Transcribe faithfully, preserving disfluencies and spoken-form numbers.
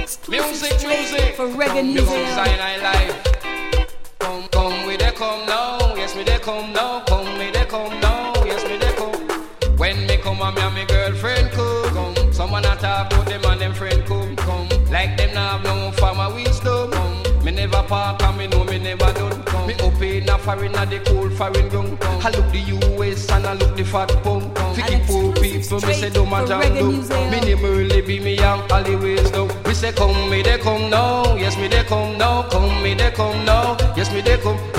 Music, music for reggae music. music. Cyanide life. Come, come, we they come now. Yes, me they come now. Come, me they come now. Yes, me they come. When me come, and me and me girlfriend come. Come, someone a talk about them and them friend come. Come, like them now have no farmer wisdom. Come, me never park and me know me never done. Come, me up in a foreign and the cold foreign ground. Come, I look the U S and I look the fat pump. Fifty poor people, me say don't matter. Me name early be me young always down. We say come, me they come now. Yes, me they come now. Come, me they come now. Yes, me they come.